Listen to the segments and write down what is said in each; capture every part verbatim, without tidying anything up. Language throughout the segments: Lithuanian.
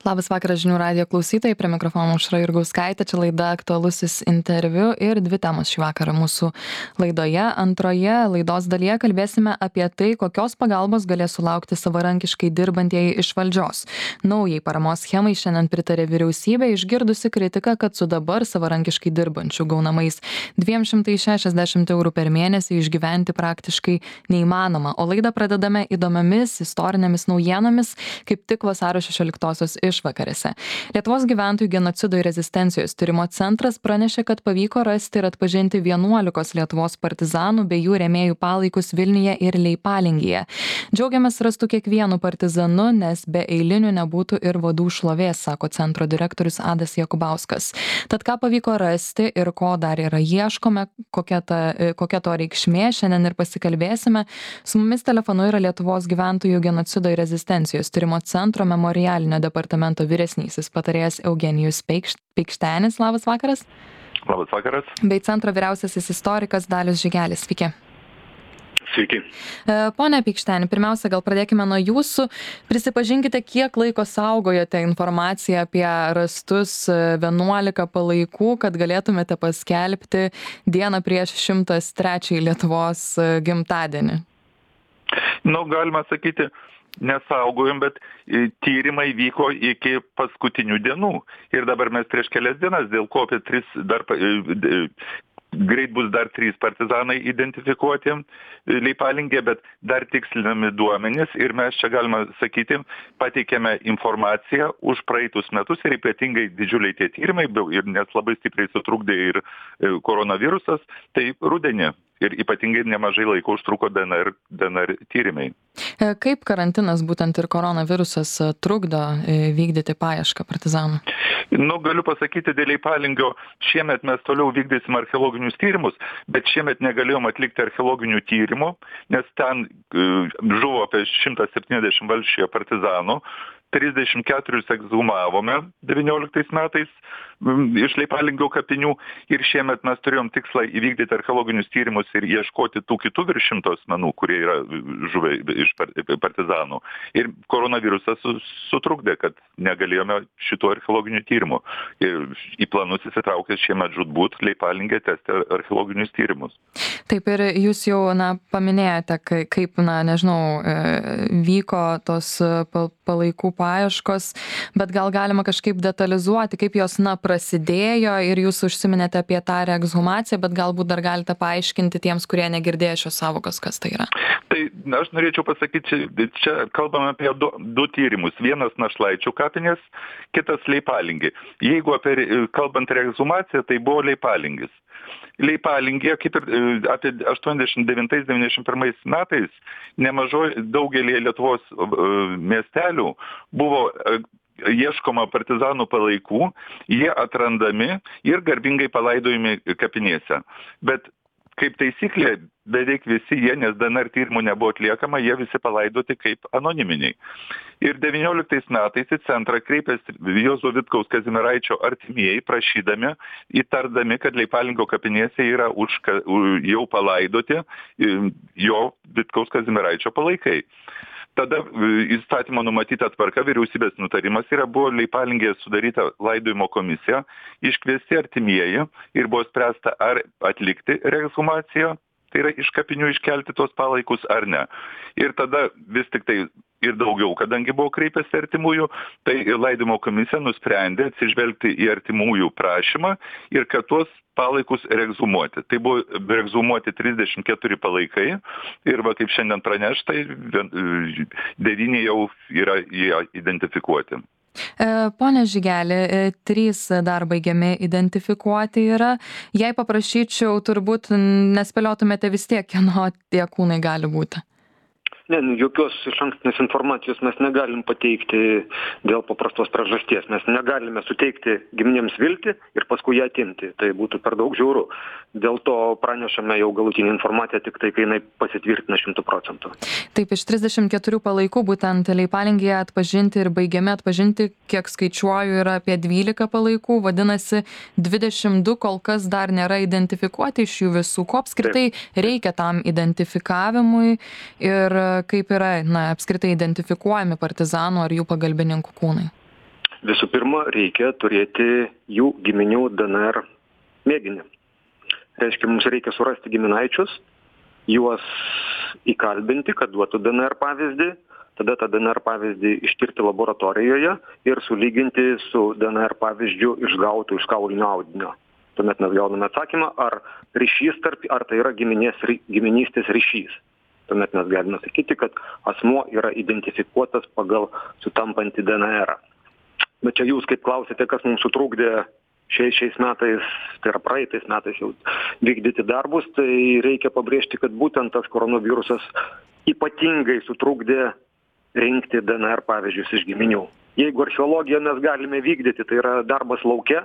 Labas vakaras žinių radijo klausytojai, prie mikrofono Aušra Jurgauskaitė, čia laida aktualusis interviu ir dvi temos šį vakarą mūsų laidoje. Antroje laidos dalyje kalbėsime apie tai, kokios pagalbos galės sulaukti savarankiškai dirbantieji iš valdžios. Naujai paramos schemai šiandien pritarė vyriausybė, išgirdusi kritiką, kad su dabar savarankiškai dirbančių gaunamais dviem šimtais šešiasdešimt eurų per mėnesį išgyventi praktiškai neįmanoma. O laidą pradedame įdomiamis istorinėmis naujienomis, kaip tik vasario šešioliktosios išvakarėse. Lietuvos gyventojų genocido ir rezistencijos tyrimo centras pranešė, kad pavyko rasti ir atpažinti vienuolikos Lietuvos partizanų bei jų rėmėjų palaikus Vilniuje ir Leipalingyje. Džiaugiamės rastu kiekvienu partizanu, nes be eilinių nebūtų ir vadų šlovės, sako centro direktorius Adas Jakubauskas. Tad ką pavyko rasti ir ko dar yra ieškome, kokia, ta, kokia to reikšmė, šiandien ir pasikalbėsime. Su mumis telefonu yra Lietuvos gyventojų genocido ir rezistencijos tyrimo centro memorialinio departamento vyresnysis patarėjas Eugenijus Peikštenis. Labas vakaras. Labas vakaras. Bei centro vyriausiasis istorikas Dalius Žigelis. Sveiki. Sveiki. Pone Peikšteni, pirmiausia, gal pradėkime nuo jūsų. Prisipažinkite, kiek laiko saugojote informaciją apie rastus vienuolika palaikų, kad galėtumėte paskelbti dieną prieš šimtas trečiąjį Lietuvos gimtadienį? Nu, galima sakyti, nesaugojom, bet tyrimai vyko iki paskutinių dienų. Ir dabar mes prieš kelias dienas, dėl ko apie tris dar greit bus dar trys partizanai identifikuoti Leipalingyje, bet dar tikslinami duomenys ir mes čia galima sakyti, pateikėme informaciją už praeitus metus ir ypatingai didžiuliai tie tyrimai, ir nes labai stipriai sutrukdė ir koronavirusas, tai rudenį. Ir ypatingai nemažai laiko užtruko D N R, D N R tyrimai. Kaip karantinas būtent ir koronavirusas trukdo vykdyti paiešką partizanų? Nu, galiu pasakyti, dėl Leipalingio šiemet mes toliau vykdysim archeologinius tyrimus, bet šiemet negalėjom atlikti archeologinių tyrimų, nes ten uh, žuvo apie šimtas septyniasdešimt valsčiuje partizanų, trisdešimt keturis ekshumavome devynioliktais metais iš Leipalingio kapinių ir šiemet mes turėjom tikslą įvykdyti archeologinius tyrimus ir ieškoti tų kitų virš šimto asmenų, kurie yra žuvę iš partizanų. Ir koronavirusas sutrukdė, kad negalėjome šitų archeologinių tyrimų. Ir į planus įsitraukė šiemet žūtbūt Leipalingė tęsti archeologinius tyrimus. Taip, ir jūs jau na, paminėjote, kaip, na, nežinau, vyko tos palaikų paieškos, bet gal galima kažkaip detalizuoti, kaip jos, na, prasidėjo ir jūs užsiminėte apie tą reekshumumaciją, bet galbūt dar galite paaiškinti tiems, kurie negirdėjo šios sąvokos, kas tai yra. Tai aš norėčiau pasakyti, čia, čia kalbame apie du, du tyrimus. Vienas Našlaičių kapinės, kitas Leipalingyje. Jeigu apie, kalbant reekshumumaciją, tai buvo Leipalingis. Leipalingyje, kaip ir apie aštuoniasdešimt devintais devyniasdešimt pirmais metais, nemažoj daugelį Lietuvos miestelių buvo ieškoma partizanų palaikų, jie atrandami ir garbingai palaidojami kapinėse. Bet kaip taisyklė, beveik visi jie, nes D N R tyrimų nebuvo atliekama, jie visi palaidoti kaip anoniminiai. Ir devynioliktais metais į centrą kreipėsi Juozo Vitkaus Kazimieraičio artimieji, prašydami, įtardami, kad Leipalingio kapinėse yra už, jau palaidoti jo Vitkaus Kazimieraičio palaikai. Tada įstatymo numatyta tvarka, vyriausybės nutarimas yra, buvo Leipalingėje sudaryta laidojimo komisija, iškviesti artimieji ir buvo spręsta, ar atlikti reekshumaciją, tai yra iš kapinių iškelti tos palaikus ar ne. Ir tada vis tik tai ir daugiau, kadangi buvo kreipęsi artimųjų, tai laidojimo komisija nusprendė atsižvelgti į artimųjų prašymą ir kad tuos palaikus reekshumuoti. Tai buvo reekshumuoti trisdešimt keturi palaikai ir va, kaip šiandien pranešta, devyni jau yra identifikuoti. Pone Žigeli, trys dar baigiami identifikuoti yra. Jei paprašyčiau, turbūt nespėliotumėte vis tiek, kieno tie kūnai gali būti. Ne, jokios išankstinės informacijos mes negalim pateikti dėl paprastos priežasties. Mes negalime suteikti giminėms viltį ir paskui ją atimti. Tai būtų per daug žiauru. Dėl to pranešame jau galutinį informaciją tik tai, kai jinai pasitvirtina šimtų procentų. Taip, iš trisdešimt keturių palaikų būtent Leipalingėje atpažinti ir baigiami atpažinti, kiek skaičiuoju, yra apie dvylika palaikų, vadinasi dvidešimt du kol kas dar nėra identifikuoti iš jų visų. Ko apskritai reikia tam identifikavimui ir kaip yra, na, apskritai identifikuojami partizanų ar jų pagalbininkų kūnai? visų pirma, reikia turėti jų giminių D N R mėginį. Reiškia, mums reikia surasti giminaičius, juos įkalbinti, kad duotų D N R pavyzdį, tada tą D N R pavyzdį ištirti laboratorijoje ir sulyginti su D N R pavyzdžiu išgautų iš kaulinio audinio. Tuomet mes gauname atsakymą, ar ryšys tarp, ar tai yra giminės, giminystės ryšys. Tuomet mes galime sakyti, kad asmuo yra identifikuotas pagal sutampantį D N R. Bet čia jūs, kaip klausėte, kas mums sutrukdė šiais, šiais metais, tai yra praeitais metais jau vykdyti darbus, tai reikia pabrėžti, kad būtent tas koronavirusas ypatingai sutrukdė rinkti D N R pavyzdžius iš giminių. Jeigu archeologiją mes galime vykdyti, tai yra darbas lauke,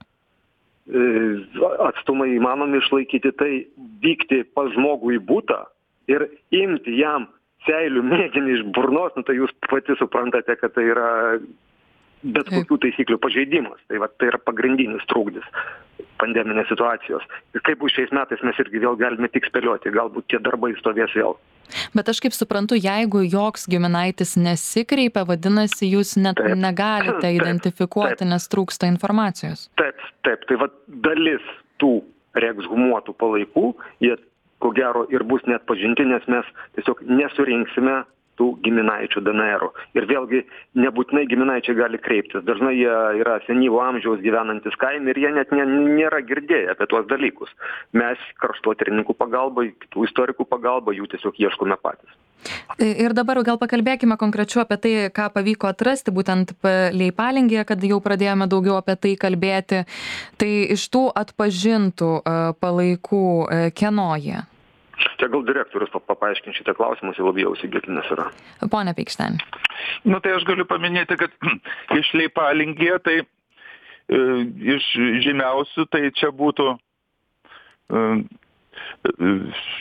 atstumai įmanomi išlaikyti, tai vykti pas žmogų į butą ir imti jam seilių mėginį iš burnos, nu, tai jūs pati suprantate, kad tai yra bet kokių taisyklių pažeidimas. Tai, va, tai yra pagrindinis trukdis pandeminės situacijos. Ir kaip bus šiais metais, mes irgi vėl galime tik spėlioti, galbūt tie darbai stovės vėl. Bet aš kaip suprantu, jeigu joks giminaitis nesikreipia, vadinasi, jūs net taip, negalite taip, identifikuoti, taip, nes trūksta informacijos. Taip, taip, tai va dalis tų reekshumuotų palaikų, jie ko gero ir bus net pažinti, nes mes tiesiog nesurinksime tų giminaičių D N R-ų. Ir vėlgi, nebūtinai giminaičiai gali kreiptis. Dažnai jie yra senyvo amžiaus gyvenantis kaime ir jie net nė, nėra girdėję apie tuos dalykus. Mes kraštotyrininkų pagalba, kitų istorikų pagalba jų tiesiog ieškome patys. Ir dabar gal pakalbėkime konkrečiau apie tai, ką pavyko atrasti būtent Leipalingėje, kad jau pradėjome daugiau apie tai kalbėti. Tai iš tų atpažintų palaikų kieno jie? Čia gal direktorius paaiškins šitą klausimą, jis labiau įsigilinęs yra. Pone Peikšteni. Nu tai aš galiu paminėti, kad iš Leipalingėje, tai e, iš žymiausių, tai čia būtų e, e,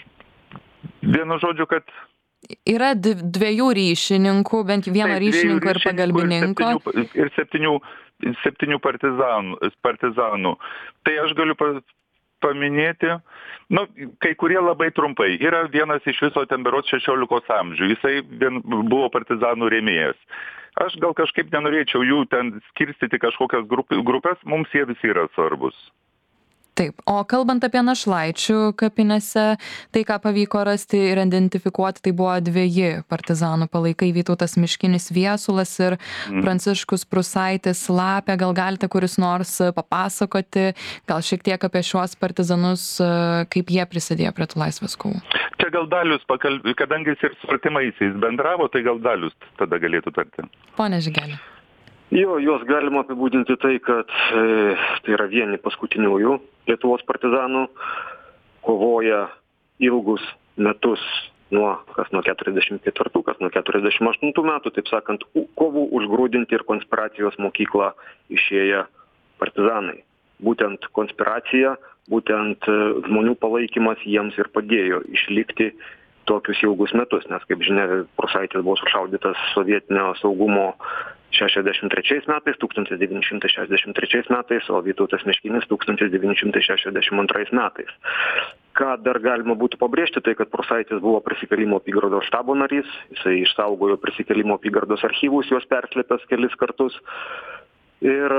vienu žodžiu, kad yra dviejų ryšininkų, bent vieno tai, ryšininko ir pagalbininko. Ir septynių, ir septynių, septynių partizanų, partizanų. Tai aš galiu pa, paminėti, nu, kai kurie labai trumpai. Yra vienas iš viso ten berods šešiolikos amžių. Jisai vien buvo partizanų rėmėjas. Aš gal kažkaip nenorėčiau jų ten skirstyti kažkokias grupės, mums jie visi yra svarbus. Taip, o kalbant apie našlaičių kapinėse, tai ką pavyko rasti ir identifikuoti, tai buvo dveji partizanų palaikai, Vytautas Miškinis Viesulas ir mm. Pranciškus Prusaitis Lapė. Gal galite kuris nors papasakoti, gal šiek tiek apie šiuos partizanus, kaip jie prisidėjo prie tų laisvės kovų? Čia gal Dalius, pakalb... kadangi jis ir su artimaisiais bendravo, tai gal Dalius tada galėtų tarti. Pone Žigeli. Jo, juos galima apibūdinti tai, kad e, tai yra vieni paskutiniųjų Lietuvos partizanų, kovoja ilgus metus, nuo, kas nuo keturiasdešimt ketvirtų, kas nuo keturiasdešimt aštuntų metų, taip sakant, kovų užgrūdinti ir konspiracijos mokyklą išėję partizanai. Būtent konspiracija, būtent žmonių palaikymas jiems ir padėjo išlikti tokius ilgus metus, nes, kaip žinia, Prusaitis buvo sušaudytas sovietinio saugumo šešiasdešimt trečiais metais, tūkstantis devyni šimtai šešiasdešimt trečiais metais, o Vytautas Miškinis tūkstantis devyni šimtai šešiasdešimt antrais metais. Ką dar galima būtų pabrėžti, tai kad Prusaitis buvo prisikėlimo apygardos štabo narys, jisai išsaugojo prisikėlimo apygardos archyvus, juos perslėpęs kelis kartus ir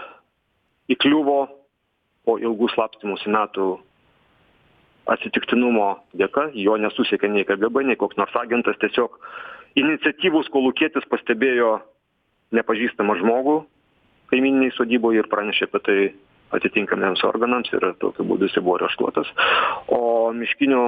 įkliuvo po ilgų slapstymosi metų atsitiktinumo dėka, jo nesusiekė nei K G B, nei koks nors agentas, tiesiog iniciatyvus kolūkietis pastebėjo nepažįstamą žmogų kaimyniniai sodyboje ir pranešė apie tai atitinkamiems organams ir tokiu būdu jis buvo areštuotas. O Miškinio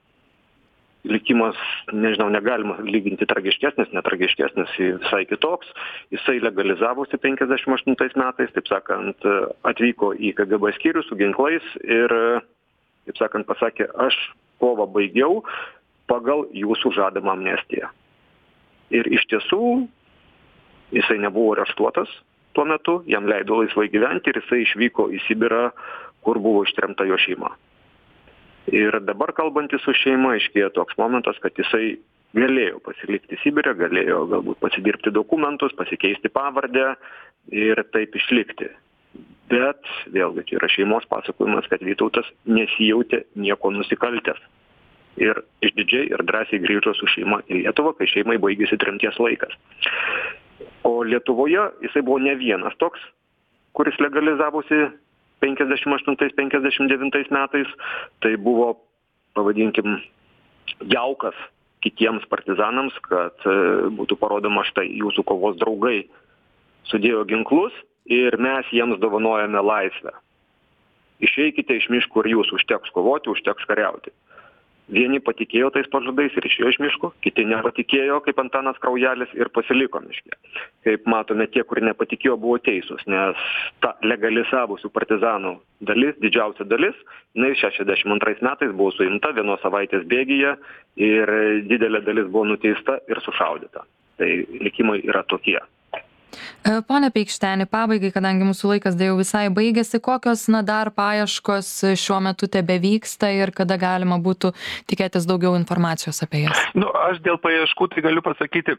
likimas, nežinau, negalima lyginti tragiškesnis, netragiškesnis, visai kitoks. Jisai legalizavosi penkiasdešimt aštuntais metais, taip sakant, atvyko į K G B skyrių su ginklais ir, taip sakant, pasakė, aš kovą baigiau pagal jūsų žadamą amnestiją. Ir iš tiesų jisai nebuvo areštuotas tuo metu, jam leido laisvai gyventi ir jisai išvyko į Sibirą, kur buvo ištremta jo šeima. Ir dabar kalbantis su šeima, iškėjo toks momentas, kad jisai galėjo pasilikti Sibirę, galėjo galbūt pasidirbti dokumentus, pasikeisti pavardę ir taip išlikti. Bet vėlgi čia yra šeimos pasakojimas, kad Vytautas nesijautė nieko nusikaltęs. Ir išdidžiai ir drąsiai grįžo su šeima į Lietuvą, kai šeimai baigėsi tremties laikas. O Lietuvoje jisai buvo ne vienas toks, kuris legalizavosi penkiasdešimt aštuntais penkiasdešimt devintais metais. Tai buvo, pavadinkim, jaukas kitiems partizanams, kad būtų parodoma, štai jūsų kovos draugai sudėjo ginklus ir mes jiems dovanojame laisvę. Išeikite iš miškų ir jūs, užteks kovoti, užteks kariauti. Vieni patikėjo tais pažadais ir išėjo iš miško, kiti nepatikėjo, kaip Antanas Kraujelis, ir pasiliko miške. Kaip matome, tie, kurie nepatikėjo, buvo teisūs, nes ta legalizavusių partizanų dalis, didžiausia dalis, jinai šešiasdešimt antrais metais buvo suimta vienos savaitės bėgyje ir didelė dalis buvo nuteista ir sušaudyta. Tai likimai yra tokie. Pone Peikšteni, pabaigai, kadangi mūsų laikas jau visai baigėsi, kokios na, dar paieškos šiuo metu tebevyksta ir kada galima būtų tikėtis daugiau informacijos apie jas? Nu, aš dėl paieškų tai galiu pasakyti,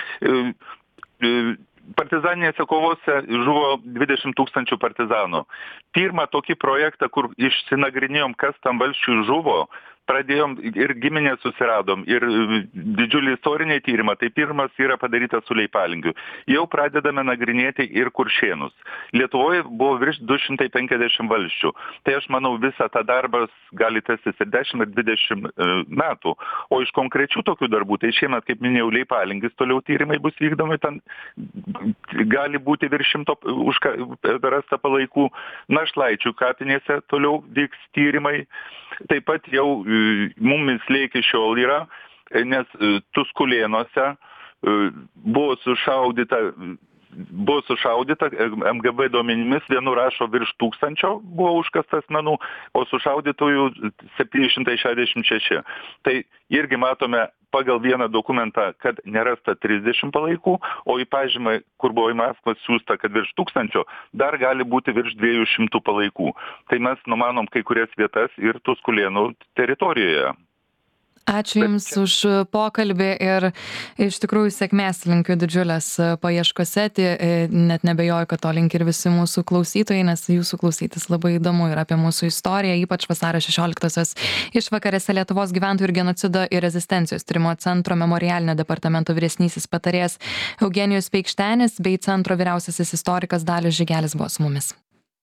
partizaninėse kovose žuvo dvidešimt tūkstančių partizanų. Pirmą tokį projektą, kur išsinagrinėjom, kas tam valsčiui žuvo, pradėjom ir giminės susiradom, ir didžiulį istorinį tyrimą, tai pirmas yra padarytas su Leipalingiu. Jau pradedame nagrinėti ir Kuršėnus. Lietuvoje buvo virš du šimtai penkiasdešimt valsčių. Tai aš manau, visą tą darbas gali tęstis ir dešimt ir dvidešimt metų. O iš konkrečių tokių darbų, tai šiemet, kaip minėjau, Leipalingis, toliau tyrimai bus vykdomi, ten gali būti virš šimto rasta palaikų. Našlaičių kapinėse toliau vyks tyrimai. Taip pat jau mumis iki šiol yra, nes Tuskulėnuose buvo sušaudyta, buvo sušaudyta M G B duomenimis, vienur rašo virš tūkstančio buvo užkastas asmenų, o sušaudytųjų septyni šimtai šešiasdešimt šeši. Tai irgi matome pagal vieną dokumentą, kad nerasta trisdešimt palaikų, o į pažymą, kur buvo į Maskvą siųsta, kad virš tūkstančio, dar gali būti virš dviejų šimtų palaikų. Tai mes numanom kai kurias vietas ir Tuskulėnų teritorijoje. Ačiū Jums už pokalbį ir iš tikrųjų sėkmės linkiu didžiulės paieškose. Net nebejoju, kad to linki ir visi mūsų klausytojai, nes jūsų klausytis labai įdomu ir apie mūsų istoriją, ypač vasario šešioliktosios išvakarėse Lietuvos gyventojų ir genocido ir rezistencijos tyrimo centro memorialinio departamento vyresnysis patarėjas Eugenijus Peikštenis bei centro vyriausiasis istorikas Dalius Žygelis buvo su mumis.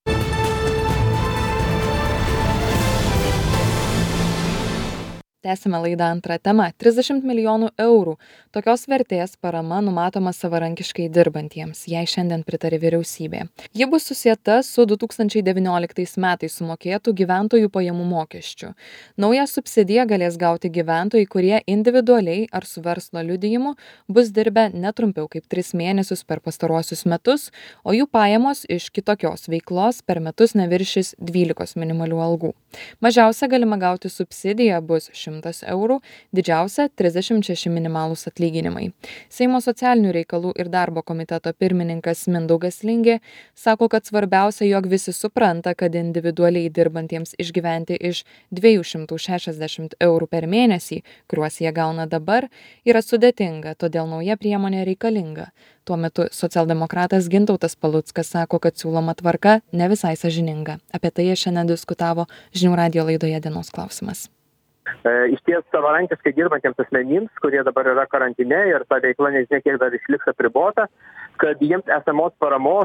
Tęsime laidą antrą temą. trisdešimt milijonų eurų. Tokios vertės parama numatoma savarankiškai dirbantiems, jei šiandien pritarė vyriausybė. Ji bus susieta su du tūkstančiai devynioliktais metais sumokėtų gyventojų pajamų mokesčiu. Naują subsidiją galės gauti gyventojai, kurie individualiai ar su verslo liudijimu bus dirbę netrumpiau kaip tris mėnesius per pastaruosius metus, o jų pajamos iš kitokios veiklos per metus neviršys dvylikos minimalių algų. Mažiausia galima gauti subsidiją bus šimtas eurų, didžiausia trisdešimt šeši minimalūs atlyginimai. Seimo socialinių reikalų ir darbo komiteto pirmininkas Mindaugas Lingė sako, kad svarbiausia, jog visi supranta, kad individualiai dirbantiems išgyventi iš dviejų šimtų šešiasdešimt eurų per mėnesį, kuriuos jie gauna dabar, yra sudėtinga, todėl nauja priemonė reikalinga. Tuo metu socialdemokratas Gintautas Paluckas sako, kad siūloma tvarka ne visai sąžininga. Apie tai jie šiandien diskutavo Žinių radijo laidoje Dienos klausimas. Iš ties savarankiškai dirbantiems asmenims, kurie dabar yra karantine ir ta veikla nežinia kiek dar išliks apribota, kad jiems esamos paramos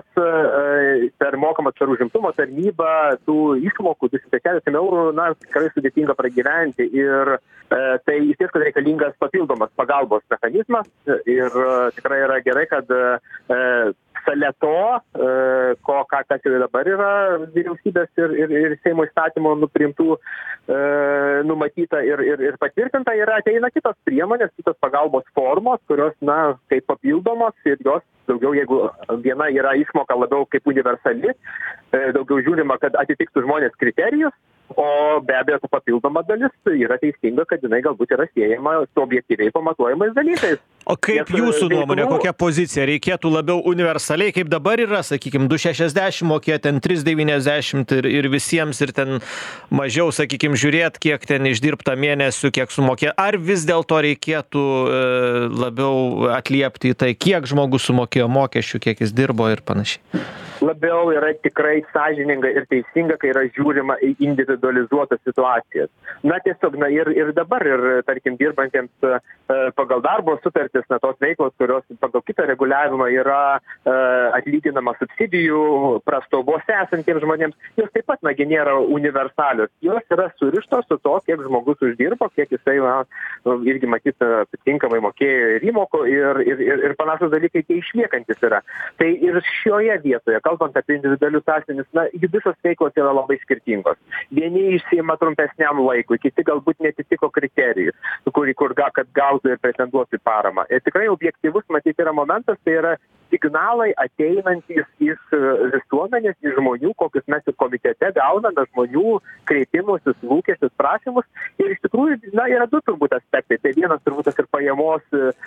per mokamas per užimtumo tarnybą tų išmokų du šimtai šešiasdešimt eurų, na, tikrai sudėtinga pragyventi. Ir e, tai iš ties, kad reikalingas papildomas pagalbos mechanizmas ir tikrai yra gerai, kad e, šalia to, e, ko, ką, kas jau dabar yra vyriausybės ir, ir, ir Seimo įstatymo nuprimtų, e, numatyta ir, ir, ir patvirtinta, yra ateina kitos priemonės, kitos pagalbos formos, kurios, na, kaip papildomos ir jos daugiau, jeigu viena yra išmoka labiau kaip universali, daugiau žiūrima, kad atitiktų žmonės kriterijus, o be abejo, ta papildoma dalis yra teisinga, kad jinai galbūt yra siejama su objektyviai pamatuojamais dalykais. O kaip Nes, jūsų nuomonė, kokia pozicija? Reikėtų labiau universaliai, kaip dabar yra, sakykime, du šešiasdešimt mokėti, ten trys devyniasdešimt ir, ir visiems, ir ten mažiau, sakykime, žiūrėti, kiek ten išdirbta mėnesių, kiek sumokė. Ar vis dėlto reikėtų e, labiau atliepti į tai, kiek žmogus sumokėjo mokesčių, kiek jis dirbo ir panašiai? labiau yra tikrai sąžininga ir teisinga, kai yra žiūrima į individualizuotas situacijas. Na tiesiog, na ir, ir dabar, ir tarkim, dirbantiems e, pagal darbo sutartis, na tos veiklos, kurios pagal kitą reguliavimą yra e, atlyginama subsidijų prastovose esantiems žmonėms, jos taip pat, nagi, nėra universalios. Jos yra surištos su to, kiek žmogus uždirbo, kiek jisai, na, irgi matyt, atitinkamai mokėjo ir įmokų ir, ir, ir, ir panašus dalykai, tie išliekantis yra. Tai ir šioje vietoje, kalbant apie individualius asmenis, na, jų visos veiklos yra labai skirtingos. Vieni išsiima trumpesniam laikui, kiti galbūt netitiko kriterijus, kur, kur ga, kad gautų ir pretenduotų į paramą. Ir tikrai objektyvus, matyt, yra momentas, tai yra signalai ateinantys iš visuomenės, iš žmonių, kokius mes ir komitete gauname, žmonių kreipimusius, lūkesčius, prašymus. Ir iš tikrųjų, na, yra du turbūt aspektai. Tai vienas turbūt tas ir pajamos,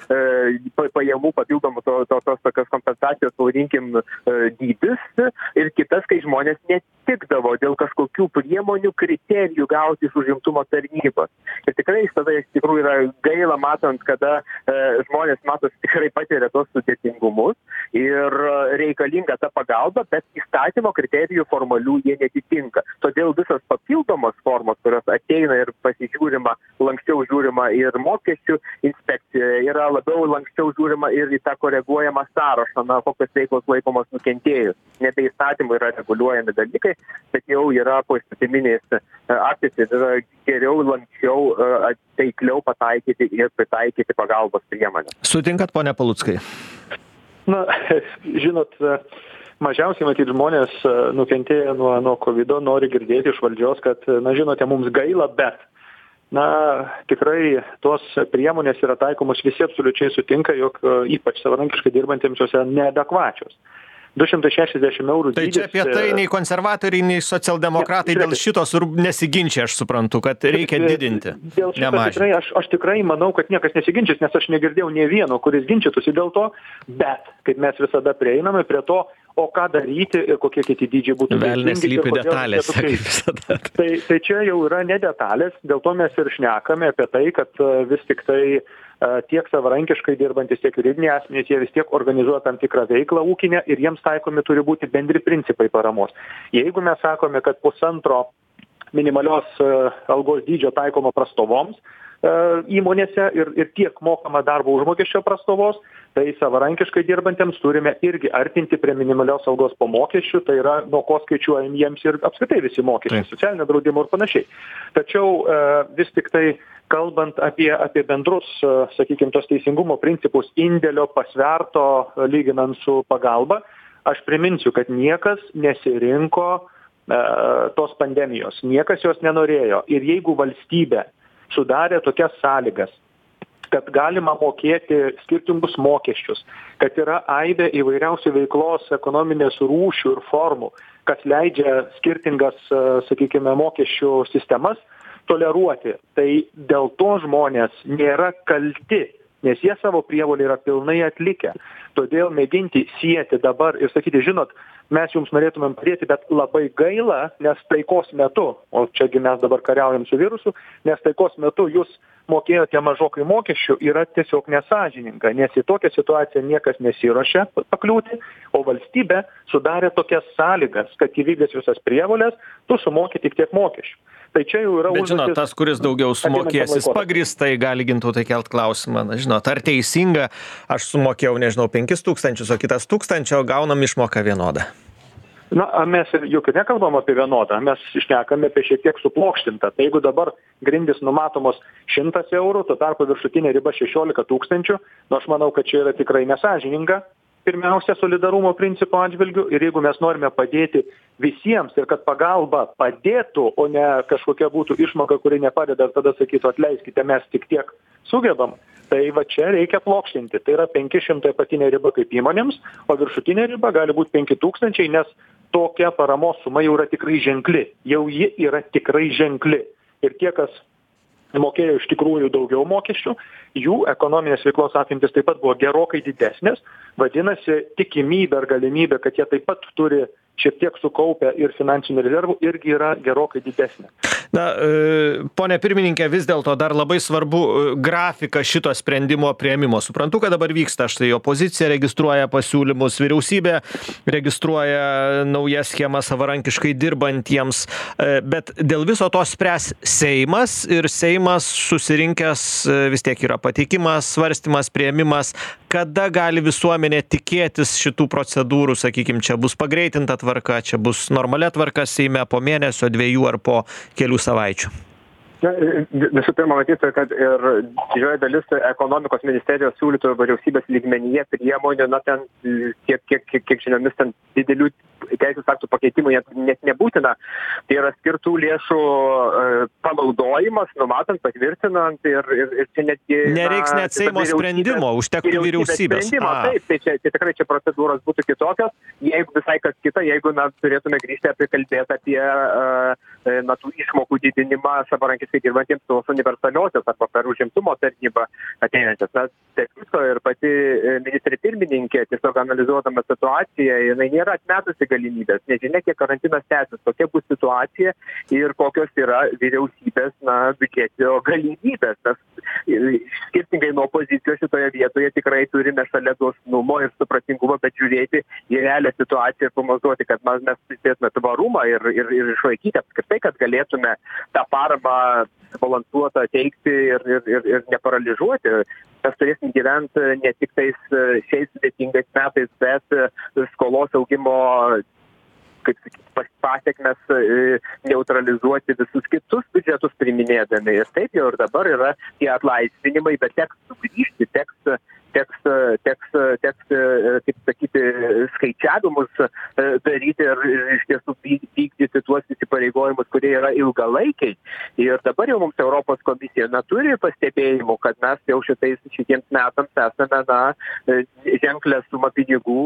e, pajamų papildomų to, to, tos tokios kompensacijos, pavadinkim, dydis, ir kitas, kai žmonės netikdavo dėl kažkokių priemonių, kriterijų gauti iš užimtumo tarnybos. Ir tikrai tada iš tikrųjų yra gaila matant, kada e, žmonės matos tikrai patiria tos sudėtingumus ir reikalinga ta pagalba, bet įstatymo kriterijų formalių jie netitinka. Todėl visas papildomos formos, kurios ateina ir pasižiūrima, lankščiau žiūrima ir mokesčių inspekcijoje, yra labiau lankščiau žiūrima ir į tą koreguojamą sąrašą, na, kokios veiklos laikomos nukentėjus. Nebe įstatymų yra reguliuojami dalykai, bet jau yra poįstatyminiais aktais ir yra geriau, lankščiau, taikliau pataikyti ir pritaikyti pagalbos priemonę. Sutinkat, pone Paluckai? Na, žinot, mažiausiai matyt žmonės nukentėję nuo, nuo kovido nori girdėti iš valdžios, kad, na, žinote, mums gaila, bet, na, tikrai tos priemonės yra taikomos, visi absoliučiai sutinka, jog ypač savarankiškai dirbantiems jos yra neadekvačios. du šimtai šešiasdešimt eurų tai dydis. Tai čia apie tai nei konservatoriai, nei socialdemokratai ne, dėl šitos nesiginčia, aš suprantu, kad reikia didinti. Dėl šito tikrai, aš, aš tikrai manau, kad niekas nesiginčys, nes aš negirdėjau nė vieno, kuris ginčytųsi dėl to, bet kaip mes visada prieiname prie to, o ką daryti ir kokie kiti dydžiai būtų. Velnias slypi detalės, kaip visada. Tai, tai čia jau yra ne detalės, dėl to mes ir šnekame apie tai, kad vis tik tai tiek savarankiškai dirbantis, tiek juridiniai asmenys, jie vis tiek organizuoja tam tikrą veiklą ūkinę ir jiems taikomi turi būti bendri principai paramos. Jeigu mes sakome, kad pusantro minimalios algos dydžio taikoma prastovoms įmonėse ir, ir tiek mokama darbo užmokesčio prastovos, tai savarankiškai dirbantiems turime irgi artinti prie minimalios algos po mokesčių, tai yra nuo ko skaičiuojam jiems ir apskritai visi mokesčiai, socialinio draudimo ir panašiai. Tačiau vis tik tai kalbant apie, apie bendrus, sakykime, tos teisingumo principus indėlio pasverto lyginant su pagalba, aš priminsiu, kad niekas nesirinko e, tos pandemijos, niekas jos nenorėjo. Ir jeigu valstybė sudarė tokias sąlygas, kad galima mokėti skirtingus mokesčius, kad yra aibė įvairiausių veiklos ekonominės rūšių ir formų, kas leidžia skirtingas, sakykime, mokesčių sistemas toleruoti, tai dėl to žmonės nėra kalti, nes jie savo prievolį yra pilnai atlikę. Todėl mėginti sieti dabar ir sakyti, žinot, mes jums norėtumėm padėti, bet labai gaila, nes taikos metu, o čiagi mes dabar kariaujam su virusu, nes taikos metu jūs mokėjote mažokai mokesčių, yra tiesiog nesąžininga, nes į tokią situaciją niekas nesiruošia pakliūti, o valstybė sudarė tokias sąlygas, kad įvykdęs visas prievolės, tu sumoki tik tiek mokesčių. Tai čia jau yra užduotis. Bet žinot, tas, kuris daugiau sumokės, jis pagrįstai gali Gintautai kelt klausimą. Na, žinot, ar teisinga, aš sumokėjau, nežinau, penkis tūkstančius, o kitas tūkstančio, gaunam išmoką vienodą. Na, mes juk nekalbam apie vienodą, mes šnekame apie šiek tiek suplokštintą. Tai jeigu dabar grindys numatomos šimtas eurų, tuo tarpu viršutinė riba šešiolika tūkstančių, nu aš manau, kad čia yra tikrai nesąžininga, pirmiausia, solidarumo principo atžvilgių, ir jeigu mes norime padėti visiems ir kad pagalba padėtų, o ne kažkokia būtų išmoka, kuri nepadeda, ir tada sakytų, atleiskite, mes tik tiek sugebam, tai va čia reikia plokštinti. Tai yra penki šimtai apatinė riba kaip įmonėms, o viršutinė riba gali būti penki tūkstančiai, nes tokia paramos suma jau yra tikrai ženkli. Jau ji yra tikrai ženkli. Ir tie, kas mokėjo iš tikrųjų daugiau mokesčių, jų ekonominės veiklos apimtis taip pat buvo gerokai didesnės, vadinasi, tikimybė ar galimybė, kad jie taip pat turi šiek tiek sukaupę ir finansinių rezervų, irgi yra gerokai didesnė. Na, ponė pirmininkė, vis dėlto dar labai svarbu grafika šito sprendimo priėmimo. Suprantu, kad dabar vyksta, štai opozicija registruoja pasiūlymus, vyriausybė registruoja naujas schemas savarankiškai dirbantiems, bet dėl viso to spręs Seimas ir Seimas susirinkęs vis tiek yra pateikimas, svarstymas, priėmimas. Kada gali visuomenė tikėtis šitų procedūrų, sakykime, čia bus pagreitinta tvarka, čia bus normalia tvarka Seime po mėnesio, dviejų ar po kelių savaičių? Na, visų pirma, matyti, kad ir didžioji dalis ekonomikos ministerijos siūlytų vyriausybės lygmenyje priemonių, na, ten kiek, kiek, kiek, kiek žiniomis, ten didelių teisės aktų pakeitimų net, net nebūtina. Tai yra skirtų lėšų e, panaudojimas, numatant, patvirtinant ir, ir, ir čia netgi... Nereiks net Seimo sprendimo, užtektų vyriausybės. Taip, tai, čia, tai tikrai čia procedūros būtų kitokios, jeigu visai kas kita, jeigu na, turėtume grįžti apie kalbėti apie e, na, tų išmokų didinimą savarankiškai dirbantiems tos universaliosios arba per užimtumo tarnybą ateinančias. Na, taip visko ir pati ministrė pirmininkė, tiesiog analizuodama situaciją, jinai nėra atmetusi galimybės, nežinia, kiek karantinas tęsis, kokia bus situacija ir kokios yra vyriausybės, na, biudžeto galimybės. Mes skirtingai nuo opozicijos šitoje vietoje tikrai turime šalia dosnumo ir supratingumo, bet žiūrėti į realią situaciją ir pamatuoti, kad mes turėtume tvarumą ir, ir, ir išlaikyti apskritai, kad galėtume tą paramą balansuotą teikti ir, ir, ir, ir neparaližuoti. Mes turėsim gyventi ne tik tais šiais sudėtingais metais, bet skolos augimo, kaip sakyti, pasiekmes neutralizuoti visus kitus biudžetus priminėdami. Ir taip jau ir dabar yra tie atlaisvinimai, bet teks sugrįžti, teks teks, teks, teks, kaip sakyti, skaičiavimus daryti ir iš tiesų vykdyti tuos įsipareigojimus, kurie yra ilgalaikiai. Ir dabar jau mums Europos komisija na, turi pastebėjimų, kad mes jau šitais šitiems metams esame na, ženklę sumą pinigų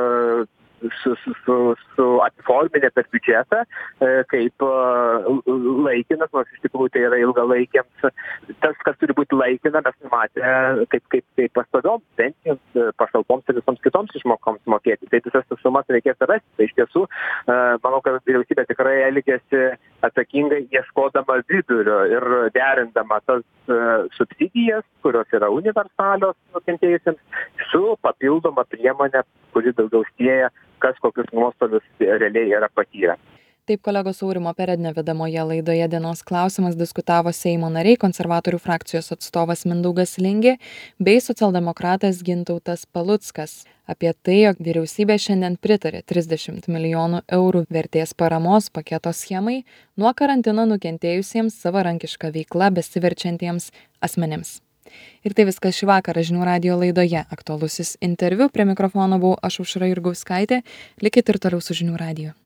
su, su, su, su apiforminė per biudžetą kaip laikinas, nors iš tikrųjų tai yra ilgalaikiams. Tas, kas turi būti laikina, mes numatė kaip, kaip, kaip pastodioms pensijoms, pašalpoms ir visoms kitoms išmokoms mokėti. Tai visas tas sumas reikės rasti. Tai iš tiesų, manau, kad vyriausybė tikrai elgiasi atsakingai ieškodama vidurio ir derindama tas subsidijas, kurios yra universalios nukentėjusiems, su papildoma priemonė, kuri daugiau sieja, kas kokius nuostolius realiai yra patyrę. Taip kolegos Aurimo Perednio vedamoje laidoje Dienos klausimas diskutavo Seimo nariai, konservatorių frakcijos atstovas Mindaugas Lingė bei socialdemokratas Gintautas Paluckas. Apie tai, jog vyriausybė šiandien pritarė trisdešimt milijonų eurų vertės paramos paketo schemai nuo karantino nukentėjusiems savarankiška veikla besiverčiantiems asmenims. Ir tai viskas šį vakarą Žinių radijo laidoje. Aktualusis interviu. Prie mikrofono buvau aš Aušra Jurgauskaitė. Likit ir toliau su Žinių radiju.